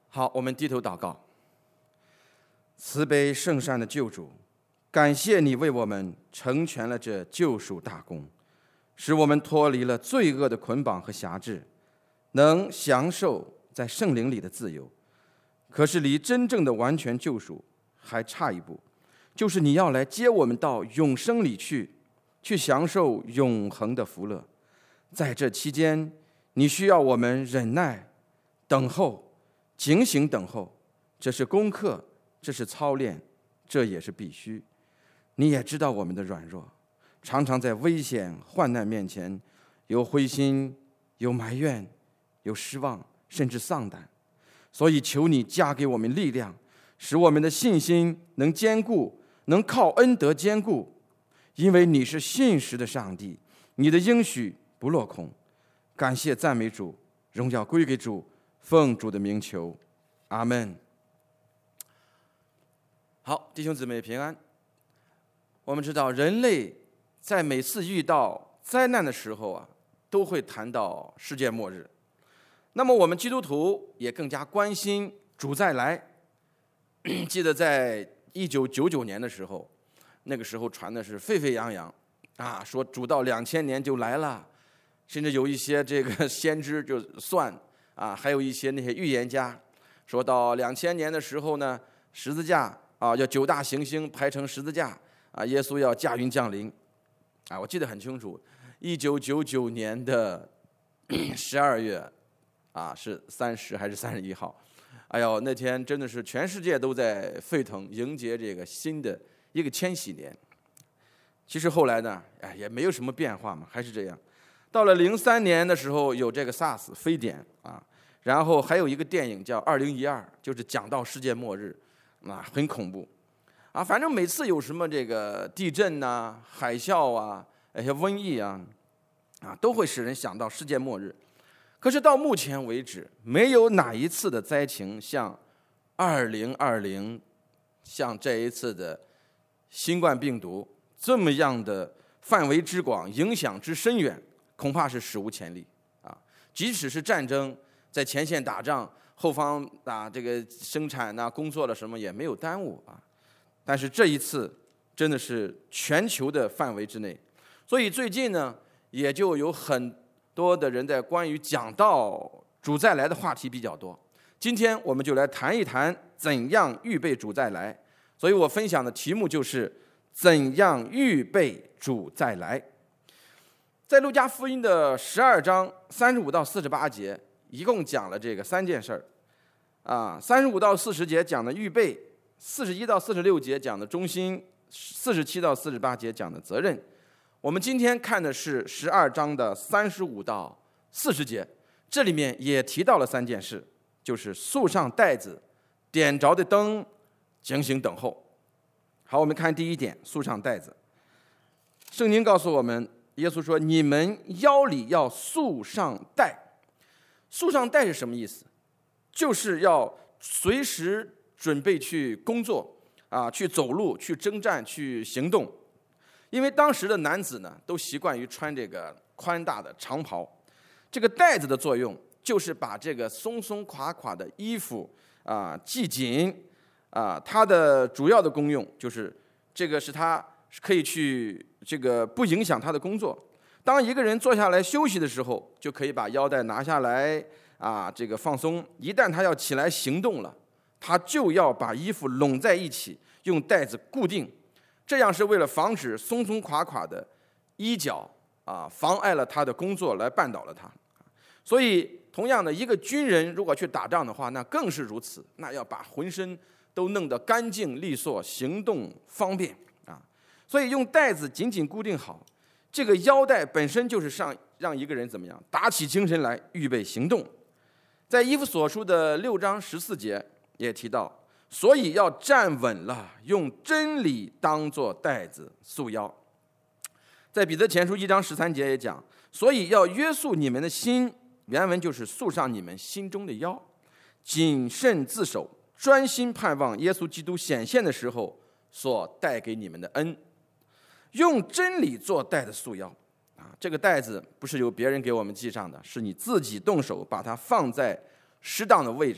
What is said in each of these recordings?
好，我们低头祷告。慈悲圣善的救主，感谢你为我们成全了这救赎大功，使我们脱离了罪恶的捆绑和辖制，能享受在圣灵里的自由。可是离真正的完全救赎还差一步，就是你要来接我们到永生里去享受永恒的福乐。在这期间，你需要我们忍耐、等候、警醒等候，这是功课，这是操练，这也是必须。你也知道我们的软弱，常常在危险患难面前有灰心，有埋怨，有失望，甚至丧胆。所以求你加给我们力量，使我们的信心能坚固，能靠恩德坚固。因为你是信实的上帝，你的应许不落空。感谢赞美主，荣耀归给主，奉主的名求，阿们。好，弟兄姊妹平安。我们知道人类在每次遇到灾难的时候都会谈到世界末日。那么我们基督徒也更加关心主再来。记得在1999年的时候，那个时候传的是沸沸扬扬说主到2000年就来了，甚至有一些这个先知就算还有一些那些预言家说到2000年的时候呢，十字架要9大行星排成十字架耶稣要驾云降临我记得很清楚，1999年的12月是30还是31号？哎呦，那天真的是全世界都在沸腾，迎接这个新的一个千禧年。其实后来呢，也没有什么变化嘛，还是这样。到了03年的时候，有这个 SARS 非典然后还有一个电影叫2012，就是讲到世界末日很恐怖反正每次有什么这个地震海啸一些瘟疫都会使人想到世界末日。可是到目前为止，没有哪一次的灾情像2020，像这一次的新冠病毒这么样的范围之广，影响之深远，恐怕是史无前例即使是战争，在前线打仗，后方这个生产工作了什么也没有耽误但是这一次真的是全球的范围之内，所以最近呢，也就有很多的人在关于讲到主再来的话题比较多。今天我们就来谈一谈怎样预备主再来。所以我分享的题目就是怎样预备主再来。在路加福音的12章35到48节，一共讲了这个3件事35到40节讲的预备，41到46节讲的忠心，47到48节讲的责任。我们今天看的是12章的35到40节，这里面也提到了3件事，就是束上带子，点着的灯，警醒等候。好，我们看第一点，束上带子。圣经告诉我们，耶稣说你们腰里要束上带。束上带是什么意思？就是要随时准备去工作去走路，去征战，去行动。因为当时的男子呢，都习惯于穿这个宽大的长袍，这个带子的作用就是把这个松松垮垮的衣服系紧它的主要的功用就是这个是它可以去这个不影响他的工作。当一个人坐下来休息的时候，就可以把腰带拿下来这个放松。一旦他要起来行动了，他就要把衣服拢在一起，用带子固定。这样是为了防止松松垮垮的衣角妨碍了他的工作，来绊倒了他。所以同样的，一个军人如果去打仗的话，那更是如此，那要把浑身都弄得干净利索，行动方便所以用带子紧紧固定好。这个腰带本身就是让一个人怎么样打起精神来，预备行动。在以弗所书的6章14节也提到，所以要站稳了，用真理当作带子束腰。在彼得前书1章13节也讲，所以要约束你们的心，原文就是束上你们心中的腰，谨慎自守，专心盼望耶稣基督显现的时候所带给你们的恩。用真理做带子束腰这个带子不是由别人给我们系上的，是你自己动手把它放在适当的位置，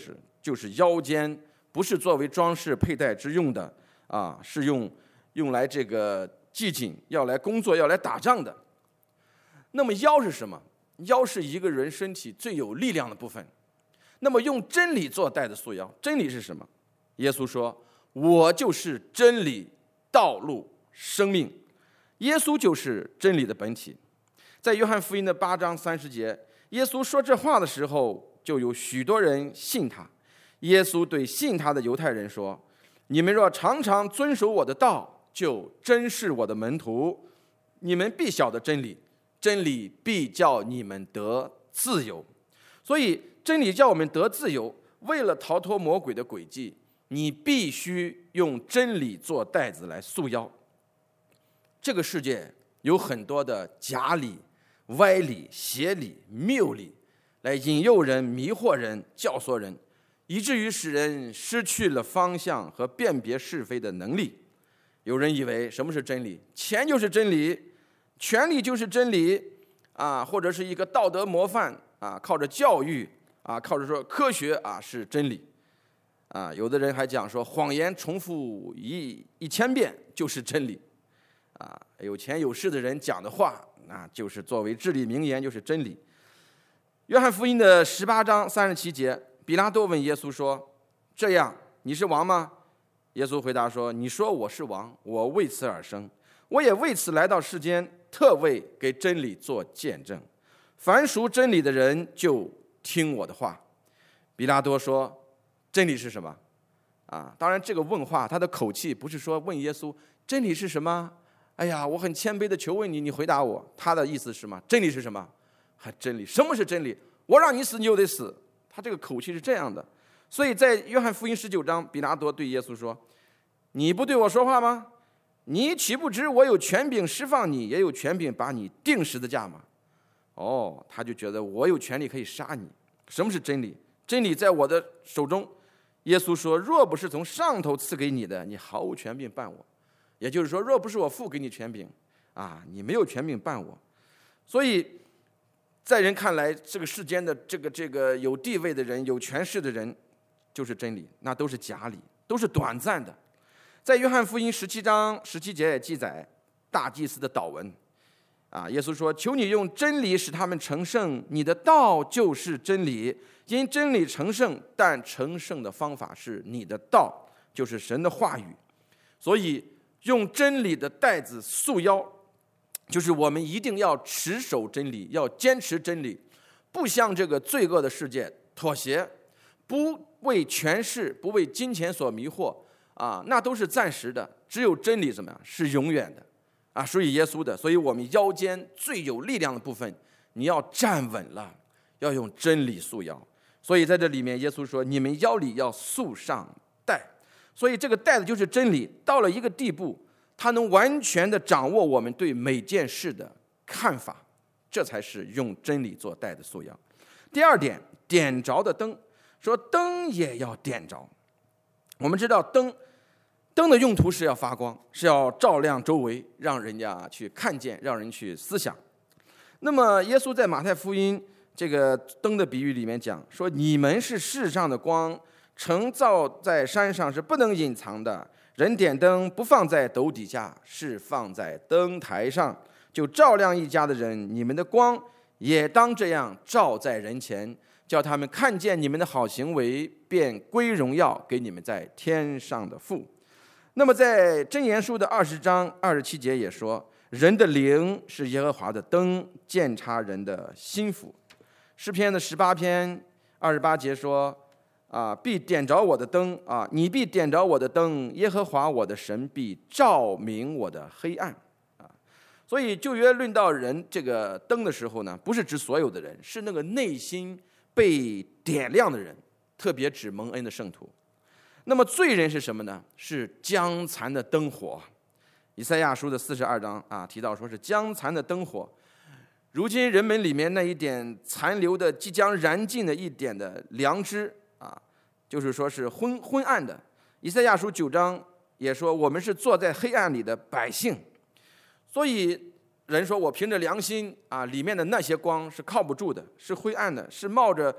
就是腰间，不是作为装饰佩戴之用的啊，是用来这个系紧，要来工作，要来打仗的。那么腰是什么？腰是一个人身体最有力量的部分。那么用真理做带子束腰，真理是什么？耶稣说：“我就是真理、道路、生命。”耶稣就是真理的本体。在约翰福音的8章30节，耶稣说这话的时候，就有许多人信他。耶稣对信他的犹太人说：“你们若常常遵守我的道，就真是我的门徒。你们必晓得真理，真理必叫你们得自由。”所以真理叫我们得自由，为了逃脱魔鬼的诡计，你必须用真理做带子来束腰。这个世界有很多的假理、歪理、邪理、谬理，来引诱人、迷惑人、教唆人，以至于使人失去了方向和辨别是非的能力。有人以为什么是真理？钱就是真理，权力就是真理啊，或者是一个道德模范啊，靠着教育啊，靠着说科学啊是真理啊。有的人还讲说，谎言重复1000遍就是真理啊。有钱有势的人讲的话啊，就是作为至理名言，就是真理。约翰福音的18章37节，比拉多问耶稣说：“这样你是王吗？”耶稣回答说：“你说我是王，我为此而生，我也为此来到世间，特为给真理做见证。凡属真理的人就听我的话。”比拉多说：“真理是什么？”啊，当然这个问话他的口气不是说问耶稣真理是什么，哎呀，我很谦卑的求问你，你回答我。他的意思是什么？真理是什么？还真理，什么是真理？我让你死你就得死。他这个口气是这样的。所以在约翰福音19章，比拉多对耶稣说：“你不对我说话吗？你岂不知我有权柄释放你，也有权柄把你钉十字架吗？”哦，他就觉得我有权利可以杀你。什么是真理？真理在我的手中。耶稣说：“若不是从上头赐给你的，你毫无权柄办我。”也就是说，若不是我父给你权柄啊，你没有权柄办我。所以在人看来，这个世间的这个有地位的人、有权势的人就是真理，那都是假理，都是短暂的。在约翰福音17章17节也记载大祭司的祷文啊，耶稣说：“求你用真理使他们成圣，你的道就是真理，因真理成圣，但成圣的方法是你的道，就是神的话语。”所以用真理的带子束腰，就是我们一定要持守真理，要坚持真理，不向这个罪恶的世界妥协，不为权势、不为金钱所迷惑啊，那都是暂时的。只有真理怎么样？是永远的啊，属于耶稣的。所以我们腰间最有力量的部分，你要站稳了，要用真理束腰。所以在这里面，耶稣说：“你们腰里要束上带。”所以这个带子就是真理，到了一个地步，它能完全的掌握我们对每件事的看法，这才是用真理做带子束腰。第二点，点着的灯，说灯也要点着。我们知道灯的用途是要发光，是要照亮周围，让人家去看见，让人去思想。那么耶稣在马太福音这个灯的比喻里面讲说：“你们是世上的光，城造在山上是不能隐藏的。人点灯不放在斗底下，是放在灯台上，就照亮一家的人。你们的光也当这样照在人前，叫他们看见你们的好行为，便归荣耀给你们在天上的父。”那么在箴言书的20章27节也说：“人的灵是耶和华的灯，鉴察人的心腹。”诗篇的18篇28节说：“必点着我的灯啊！你必点着我的灯，耶和华我的神必照明我的黑暗啊！”所以旧约论到人这个灯的时候呢，不是指所有的人，是那个内心被点亮的人，特别指蒙恩的圣徒。那么罪人是什么呢？是将残的灯火。以赛亚书的42章提到说是将残的灯火。如今人们里面那一点残留的、即将燃尽的一点的良知就是说是昏暗的。以赛亚书9章也说，我们是坐在黑暗里的百姓。所以人说我凭着良心里面的那些光是靠不住的，是灰暗的，是冒着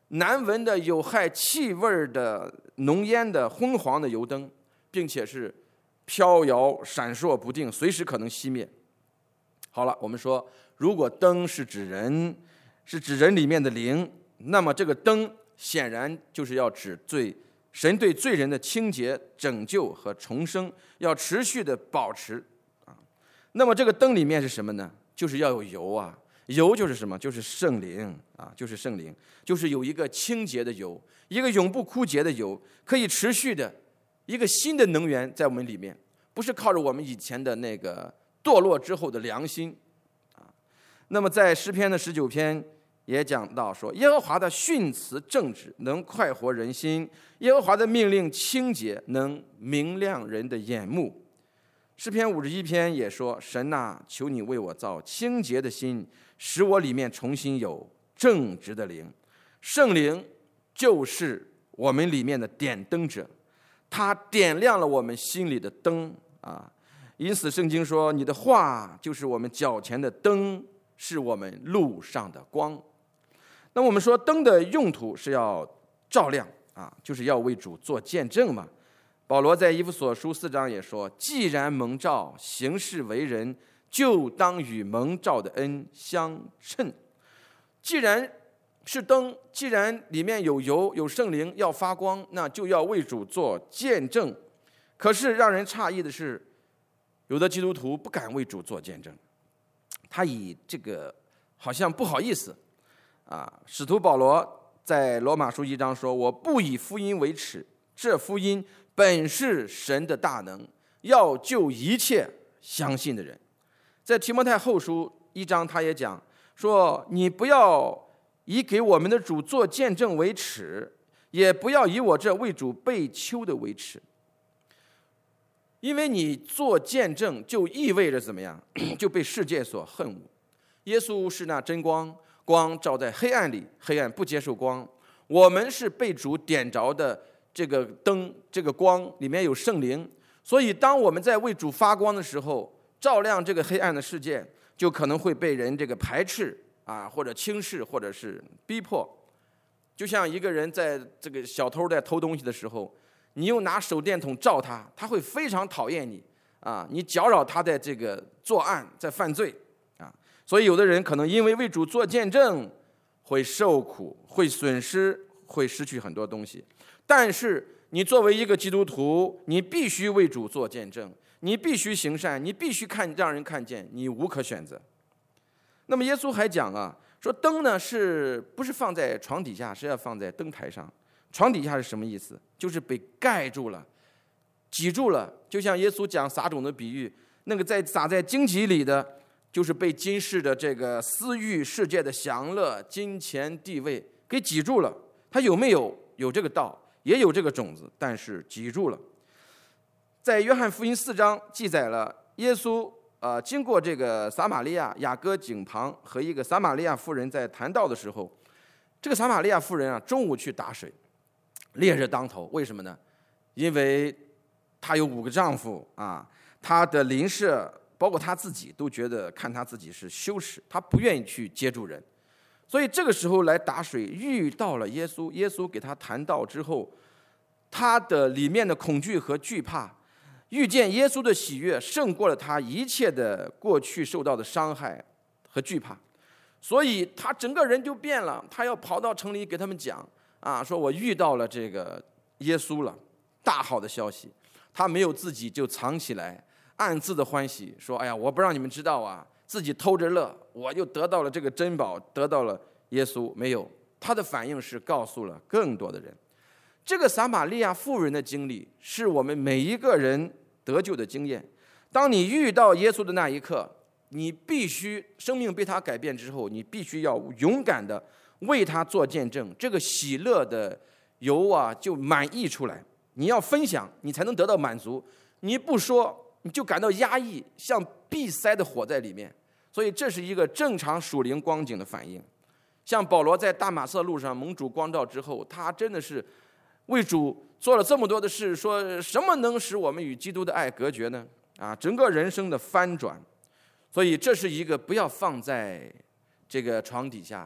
难闻的有害气味的浓烟的昏黄的油灯，并且是飘摇闪烁不定，随时可能熄灭。好了，我们说，如果灯是指人，是指人里面的灵，那么这个灯显然就是要指神对罪人的清洁、拯救和重生，要持续的保持啊。那么这个灯里面是什么呢？就是要有油啊。油就是什么？就是圣灵啊，就是圣灵，就是有一个清洁的油，一个永不枯竭的油，可以持续的一个新的能源在我们里面，不是靠着我们以前的那个堕落之后的良心啊。那么在诗篇的19篇也讲到说，耶和华的训词正直，能快活人心；耶和华的命令清洁，能明亮人的眼目。诗篇51篇也说，神啊，求你为我造清洁的心，使我里面重新有正直的灵。圣灵就是我们里面的点灯者，他点亮了我们心里的灯啊。因此圣经说，你的话就是我们脚前的灯，是我们路上的光。那我们说灯的用途是要照亮啊，就是要为主做见证嘛。保罗在以弗所书4章也说，既然蒙召行事为人，就当与蒙召的恩相称。既然是灯，既然里面有油有圣灵要发光，那就要为主做见证。可是让人诧异的是，有的基督徒不敢为主做见证，他以这个好像不好意思啊。使徒保罗在罗马书1章说，我不以福音为耻，这福音本是神的大能，要救一切相信的人。在提摩太后书1章他也讲说，你不要以给我们的主做见证为耻，也不要以我这为主被囚的为耻。因为你做见证就意味着怎么样？就被世界所恨恶。耶稣是那真光，光照在黑暗里，黑暗不接受光。我们是被主点着的这个灯，这个光里面有圣灵，所以当我们在为主发光的时候，照亮这个黑暗的世界，就可能会被人这个排斥啊，或者轻视，或者是逼迫。就像一个人在这个小偷在偷东西的时候，你又拿手电筒照他，他会非常讨厌你啊，你搅扰他在这个作案，在犯罪啊。所以有的人可能因为为主做见证，会受苦，会损失，会失去很多东西。但是你作为一个基督徒，你必须为主做见证，你必须行善，你必须让人看见，你无可选择。那么耶稣还讲啊，说灯呢是不是放在床底下，是要放在灯台上。床底下是什么意思？就是被盖住了，挤住了。就像耶稣讲撒种的比喻，那个撒在荆棘里的，就是被今世的这个私欲、世界的享乐、金钱、地位给挤住了。他有没有？有这个道，也有这个种子，但是挤住了。在约翰福音4章记载了耶稣经过这个撒玛利亚雅各井旁，和一个撒玛利亚妇人在谈道的时候，这个撒玛利亚妇人啊，中午去打水，烈日当头。为什么呢？因为她有5个丈夫啊，她的邻舍包括她自己都觉得看她自己是羞耻，她不愿意去接住人，所以这个时候来打水，遇到了耶稣。耶稣给她谈道之后，她的里面的恐惧和惧怕，遇见耶稣的喜悦胜过了她一切的过去受到的伤害和惧怕，所以她整个人就变了。她要跑到城里给他们讲啊，说我遇到了这个耶稣了，大好的消息。她没有自己就藏起来，暗自的欢喜，说哎呀，我不让你们知道啊，自己偷着乐，我就得到了这个珍宝，得到了耶稣。没有，她的反应是告诉了更多的人。这个撒玛利亚妇人的经历是我们每一个人得救的经验。当你遇到耶稣的那一刻，你必须生命被他改变之后，你必须要勇敢的为他做见证，这个喜乐的油啊就满溢出来。你要分享，你才能得到满足。你不说，你就感到压抑，像闭塞的火在里面。所以这是一个正常属灵光景的反应。像保罗在大马色路上蒙主光照之后，他真的是为主做了这么多的事，说什么能使我们与基督的爱隔绝呢？啊，整个人生的翻转。所以这是一个不要放在这个床底下，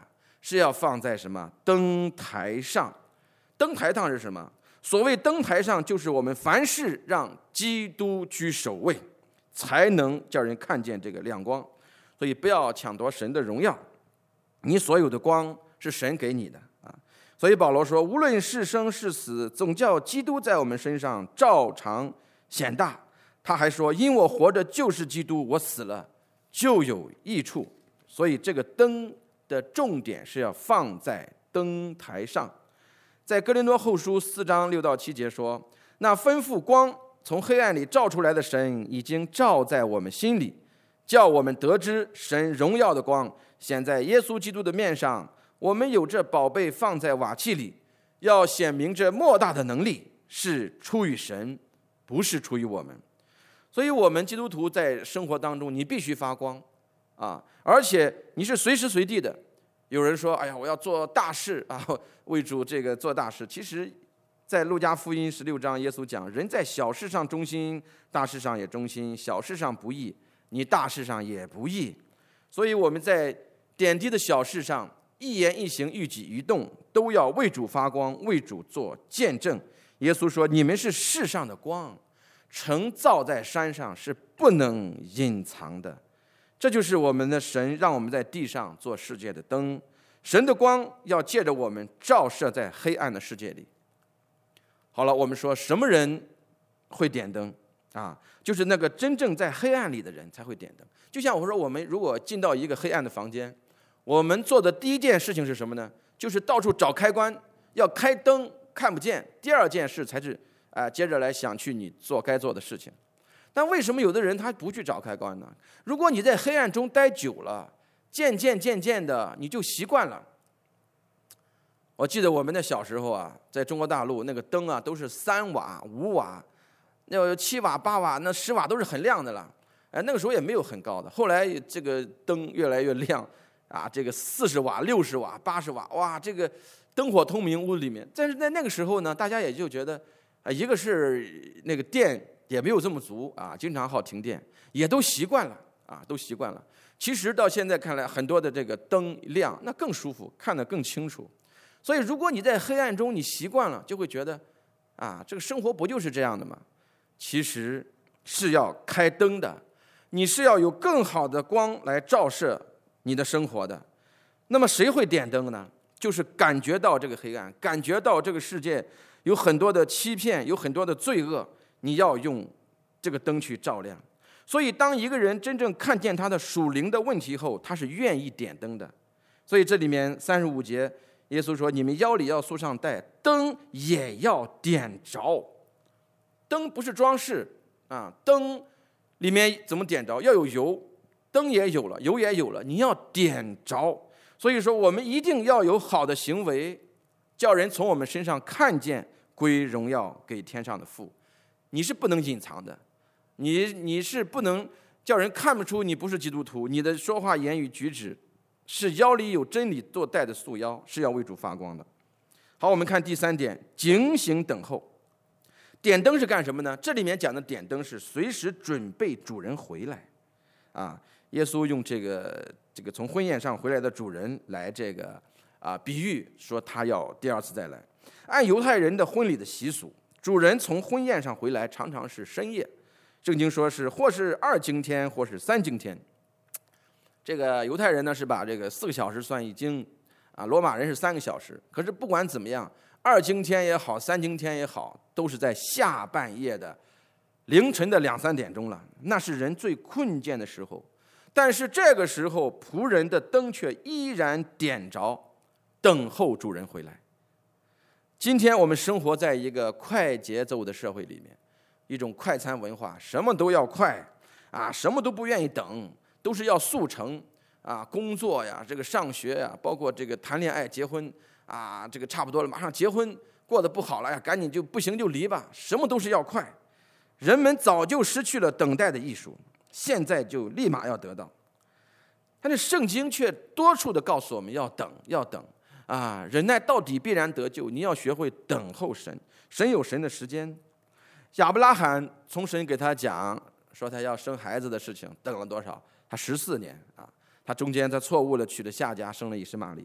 是要放在什么？灯台上。灯台上是什么？所谓灯台上，就是我们凡事让基督居首位，才能叫人看见这个亮光。所以不要抢夺神的荣耀，你所有的光是神给你的啊。所以保罗说，无论是生是死，总叫基督在我们身上照常显大。他还说，因我活着就是基督，我死了就有益处。所以这个灯的重点是要放在灯台上。在哥林多后书4章6到7节说，那吩咐光从黑暗里照出来的神，已经照在我们心里，叫我们得知神荣耀的光显在耶稣基督的面上。我们有这宝贝放在瓦器里，要显明这莫大的能力是出于神，不是出于我们。所以我们基督徒在生活当中，你必须发光啊，而且你是随时随地的。有人说，哎呀，我要做大事啊，为主这个做大事。其实在路加福音16章，耶稣讲，人在小事上忠心，大事上也忠心；小事上不义，你大事上也不义。所以我们在点滴的小事上，一言一行、一举一动，都要为主发光，为主做见证。耶稣说，你们是世上的光，城造在山上，是不能隐藏的。这就是我们的神让我们在地上做世界的灯，神的光要借着我们照射在黑暗的世界里。好了，我们说什么人会点灯啊？就是那个真正在黑暗里的人才会点灯。就像我说，我们如果进到一个黑暗的房间，我们做的第一件事情是什么呢？就是到处找开关，要开灯看不见。第二件事才是接着来想去你做该做的事情。但为什么有的人他不去找开关呢？如果你在黑暗中待久了，渐渐的你就习惯了。我记得我们的小时候啊，在中国大陆那个灯啊都是3瓦、5瓦，那7瓦、8瓦，那10瓦都是很亮的了。那个时候也没有很高的。后来这个灯越来越亮啊，这个40瓦、60瓦、80瓦，哇，这个灯火通明屋里面。但是在那个时候呢，大家也就觉得一个是那个电也没有这么足啊，经常好停电，也都习惯了啊，都习惯了。其实到现在看来，很多的这个灯亮，那更舒服，看得更清楚。所以如果你在黑暗中你习惯了，就会觉得啊，这个生活不就是这样的吗？其实是要开灯的，你是要有更好的光来照射你的生活的。那么谁会点灯呢？就是感觉到这个黑暗，感觉到这个世界有很多的欺骗，有很多的罪恶，你要用这个灯去照亮。所以当一个人真正看见他的属灵的问题后，他是愿意点灯的。所以这里面35节耶稣说，你们腰里要束上带，灯也要点着。灯不是装饰啊，灯里面怎么点着？要有油，灯也有了，油也有了，你要点着。所以说我们一定要有好的行为，叫人从我们身上看见，归荣耀给天上的父。你是不能隐藏的，你是不能叫人看不出你不是基督徒。你的说话言语举止是腰里有真理做带的束腰，是要为主发光的。好，我们看第3点，警醒等候。点灯是干什么呢？这里面讲的点灯是随时准备主人回来啊。耶稣用这个从婚宴上回来的主人来比喻说他要第2次再来。按犹太人的婚礼的习俗，主人从婚宴上回来常常是深夜，圣经说是或是2更天，或是3更天。这个犹太人呢是把这个4个小时算一更啊，罗马人是3个小时。可是不管怎么样，2更天也好，3更天也好，都是在下半夜的凌晨的2、3点钟了，那是人最困倦的时候。但是这个时候仆人的灯却依然点着，等候主人回来。今天我们生活在一个快节奏的社会里面，一种快餐文化，什么都要快啊，什么都不愿意等，都是要速成啊，工作呀，这个上学呀，包括这个谈恋爱、结婚啊，这个差不多了，马上结婚，过得不好了呀，赶紧就不行就离吧，什么都是要快。人们早就失去了等待的艺术，现在就立马要得到。但是圣经却多处的告诉我们要等，要等啊，忍耐到底必然得救。你要学会等候神，神有神的时间。亚伯拉罕从神给他讲说他要生孩子的事情，等了多少？他14年啊，他中间他错误了娶了夏甲，生了以实玛利。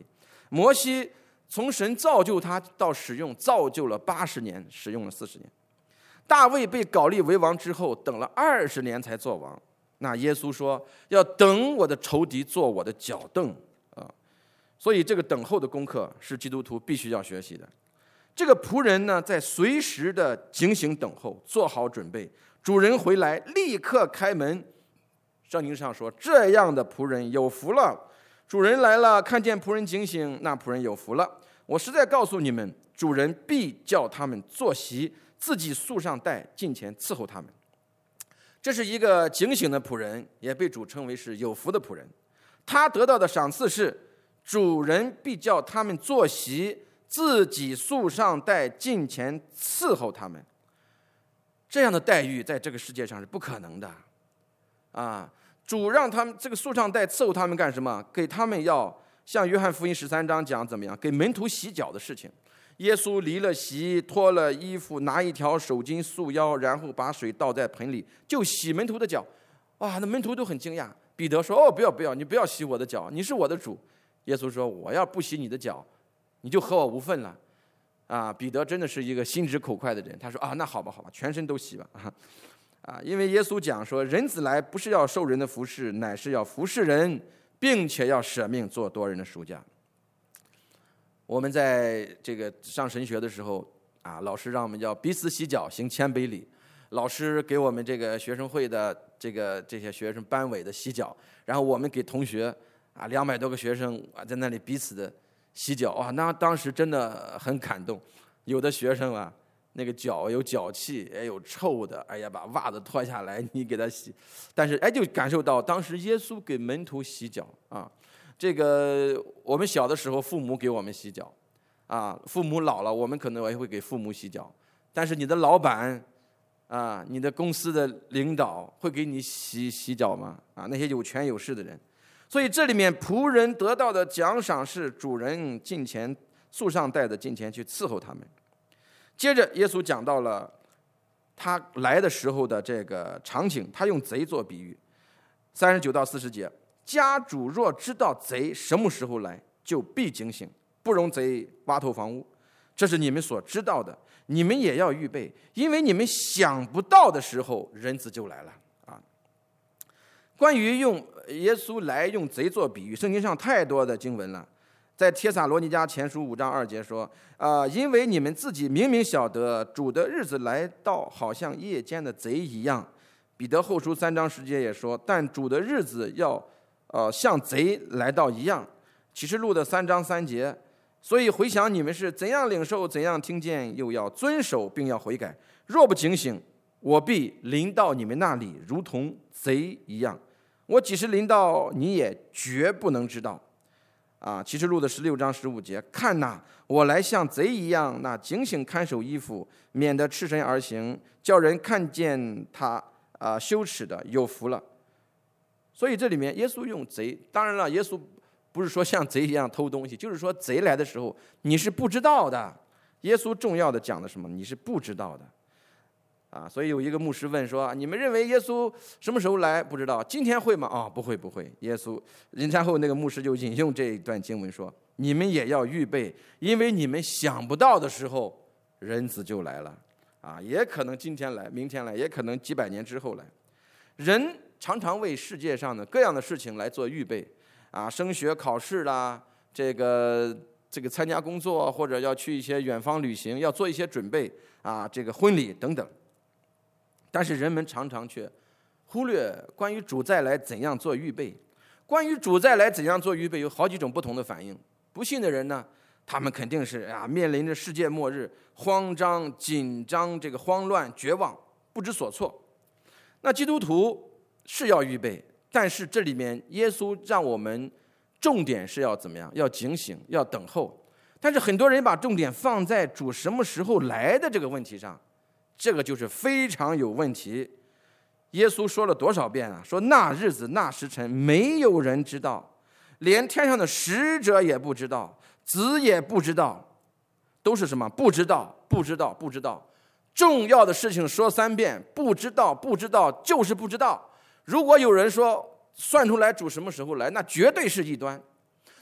摩西从神造就他到使用，造就了80年，使用了40年。大卫被膏立为王之后，等了20年才做王。那耶稣说要等我的仇敌做我的脚凳啊，所以这个等候的功课是基督徒必须要学习的。这个仆人呢，在随时的警醒等候，做好准备，主人回来立刻开门。圣经上说，这样的仆人有福了。主人来了，看见仆人警醒，那仆人有福了。我实在告诉你们，主人必叫他们坐席，自己束上带，近前伺候他们。这是一个警醒的仆人，也被主称为是有福的仆人。他得到的赏赐是，主人必叫他们坐席，自己束上带，近前伺候他们。这样的待遇在这个世界上是不可能的啊！主让他们这个束上带伺候他们干什么？给他们要像约翰福音13章讲怎么样，给门徒洗脚的事情。耶稣离了席，脱了衣服，拿一条手巾束腰，然后把水倒在盆里，就洗门徒的脚。哇，那门徒都很惊讶。彼得说：“哦，不要，你不要洗我的脚，你是我的主。”耶稣说：“我要不洗你的脚，你就和我无份了。”啊，彼得真的是一个心直口快的人。他说：“啊，那好吧，全身都洗吧。”因为耶稣讲说，人子来不是要受人的服侍，乃是要服侍人，并且要舍命做多人的赎价。我们在这个上神学的时候啊，老师让我们要彼此洗脚，行谦卑礼。老师给我们这个学生会的这些学生班委的洗脚，然后我们给同学啊200多个学生啊在那里彼此的洗脚啊，那当时真的很感动。有的学生啊，那个脚有脚气，也有臭的，哎呀，把袜子脱下来你给他洗，但是就感受到当时耶稣给门徒洗脚啊。这个我们小的时候，父母给我们洗脚啊，父母老了，我们可能也会给父母洗脚，但是你的老板啊，你的公司的领导会给你洗脚吗？啊，那些有权有势的人。所以这里面仆人得到的奖赏是主人近前束上带的近前去伺候他们。接着耶稣讲到了他来的时候的这个场景，他用贼做比喻。39到40节，家主若知道贼什么时候来，就必警醒，不容贼挖透房屋。这是你们所知道的，你们也要预备，因为你们想不到的时候，人子就来了啊。关于用耶稣来用贼做比喻，圣经上太多的经文了。在帖撒罗尼迦前书5章2节说，因为你们自己明明晓得主的日子来到，好像夜间的贼一样。彼得后书3章10节也说，但主的日子要像贼来到一样。启示录的3章3节，所以回想你们是怎样领受，怎样听见，又要遵守，并要悔改。若不警醒，我必临到你们那里，如同贼一样。我几时临到，你也绝不能知道。启示录的16章15节，看哪，我来像贼一样，那警醒看守衣服，免得赤身而行，叫人看见他羞耻的，有福了。所以这里面耶稣用贼，当然了，耶稣不是说像贼一样偷东西，就是说贼来的时候你是不知道的。耶稣重要的讲的什么？你是不知道的。所以有一个牧师问说，你们认为耶稣什么时候来？不知道。今天会吗？不会。耶稣，然后那个牧师就引用这一段经文说，你们也要预备，因为你们想不到的时候，人子就来了。也可能今天来，明天来，也可能几百年之后来。人常常为世界上的各样的事情来做预备，升学考试啦，这个参加工作，或者要去一些远方旅行，要做一些准备这个婚礼等等。但是人们常常却忽略关于主再来怎样做预备。关于主再来怎样做预备，有好几种不同的反应。不信的人呢，他们肯定是面临着世界末日，慌张、紧张，这个慌乱、绝望，不知所措。那基督徒是要预备，但是这里面耶稣让我们重点是要怎么样？要警醒，要等候。但是很多人把重点放在主什么时候来的这个问题上，这个就是非常有问题。耶稣说了多少遍啊？说那日子那时辰没有人知道，连天上的使者也不知道，子也不知道，都是什么？不知道。重要的事情说3遍，不知道就是不知道。如果有人说算出来主什么时候来，那绝对是异端。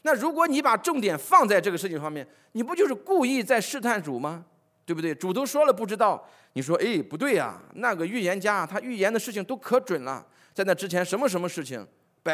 那如果你把重点放在这个事情方面，你不就是故意在试探主吗？对不对？主都说了不知道，你说不对呀，那个预言家他预言的事情都可准了，在那之前什么什么事情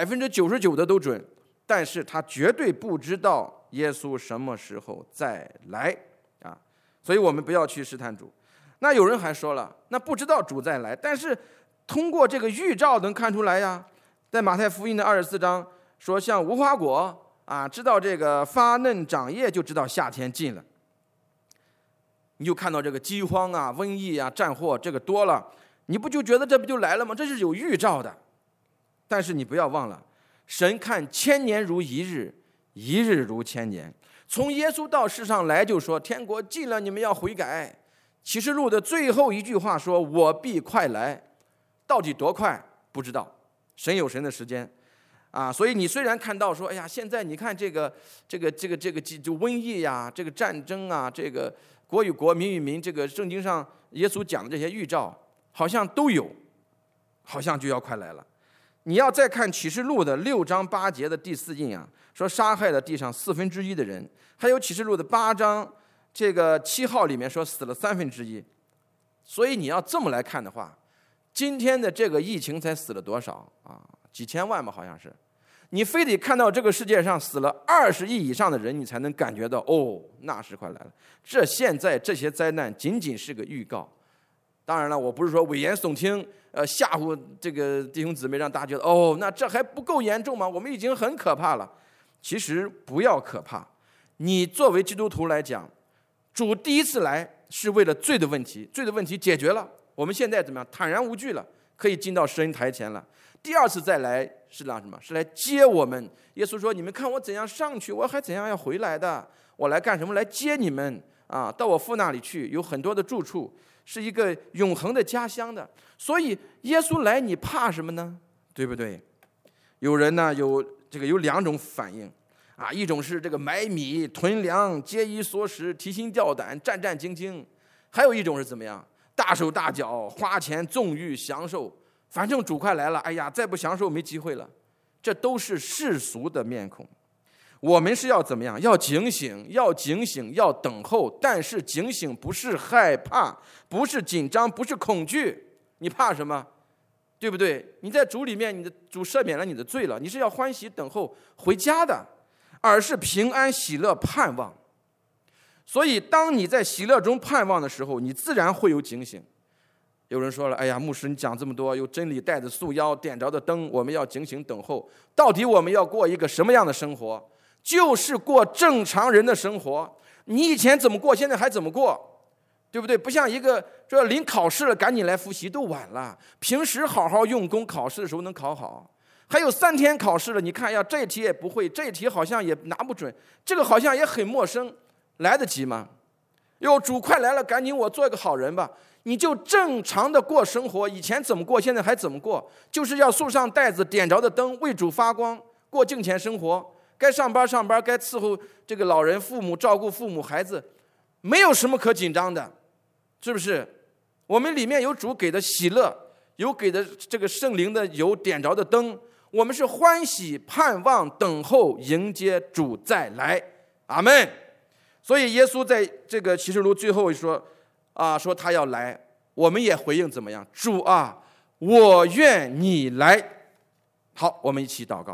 99%的都准，但是他绝对不知道耶稣什么时候再来啊！所以我们不要去试探主。那有人还说了，那不知道主再来，但是通过这个预兆能看出来呀。在马太福音的24章说，像无花果啊，知道这个发嫩长叶，就知道夏天近了。你就看到这个饥荒啊、瘟疫啊、战祸这个多了，你不就觉得这不就来了吗？这是有预兆的。但是你不要忘了，神看千年如一日，一日如千年。从耶稣到世上来就说天国近了，你们要悔改。启示录的最后一句话说，我必快来。到底多快不知道，神有神的时间啊。所以你虽然看到说，哎呀，现在你看这个就瘟疫呀，这个战争啊，这个国与国、民与民，这个圣经上耶稣讲的这些预兆好像都有，好像就要快来了。你要再看启示录的6章8节的第4印啊，说杀害了地上1/4的人，还有启示录的8章这个7号里面说死了1/3。所以你要这么来看的话，今天的这个疫情才死了多少啊？几千万吧，好像是。你非得看到这个世界上死了20亿以上的人，你才能感觉到那时快来了。这现在这些灾难仅仅是个预告。当然了，我不是说危言耸听，吓唬这个弟兄姊妹，让大家觉得那这还不够严重吗？我们已经很可怕了。其实不要可怕。你作为基督徒来讲，主第一次来是为了罪的问题，罪的问题解决了，我们现在怎么样？坦然无惧了，可以进到施恩台前了。第二次再来是让什么？是来接我们。耶稣说：“你们看我怎样上去，我还怎样要回来的。我来干什么？来接你们啊！到我父那里去，有很多的住处，是一个永恒的家乡的。所以耶稣来，你怕什么呢？对不对？有人呢有2种反应啊，一种是这个买米囤粮，节衣缩食，提心吊胆，战战兢兢；还有一种是怎么样？大手大脚，花钱纵欲享受。”反正主快来了，哎呀，再不享受没机会了。这都是世俗的面孔。我们是要怎么样？要警醒，要警醒，要等候。但是警醒不是害怕，不是紧张，不是恐惧。你怕什么？对不对？你在主里面，你的主赦免了你的罪了，你是要欢喜等候回家的，而是平安喜乐盼望。所以当你在喜乐中盼望的时候，你自然会有警醒。有人说了，哎呀，牧师你讲这么多，有真理带着束腰，点着的灯，我们要警醒等候。到底我们要过一个什么样的生活？就是过正常人的生活。你以前怎么过，现在还怎么过，对不对？不像一个这临考试了赶紧来复习，都晚了。平时好好用功，考试的时候能考好。还有3天考试了，你看呀，这题也不会，这题好像也拿不准，这个好像也很陌生，来得及吗？主快来了，赶紧我做一个好人吧。你就正常的过生活，以前怎么过，现在还怎么过，就是要束上带子，点着的灯，为主发光，过敬虔生活。该上班上班，该伺候这个老人父母，照顾父母孩子，没有什么可紧张的，是不是？我们里面有主给的喜乐，有给的这个圣灵的油，点着的灯，我们是欢喜盼望等候迎接主再来。阿们。所以耶稣在这个启示录最后说说他要来，我们也回应怎么样？主啊，我愿你来。好，我们一起祷告。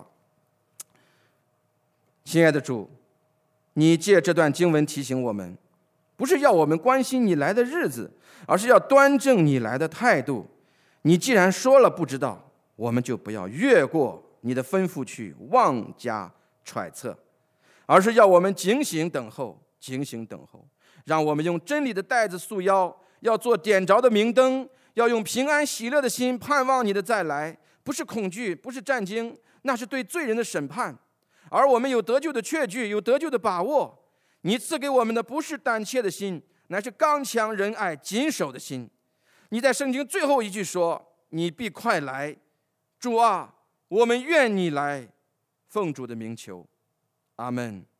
亲爱的主，你借这段经文提醒我们，不是要我们关心你来的日子，而是要端正你来的态度。你既然说了不知道，我们就不要越过你的吩咐去妄加揣测，而是要我们警醒等候，警醒等候。让我们用真理的带子束腰，要做点着的明灯，要用平安喜乐的心盼望你的再来，不是恐惧，不是战惊，那是对罪人的审判。而我们有得救的确据，有得救的把握。你赐给我们的不是胆怯的心，乃是刚强仁爱谨守的心。你在圣经最后一句说，你必快来。主啊，我们愿你来，奉主的名求，阿们。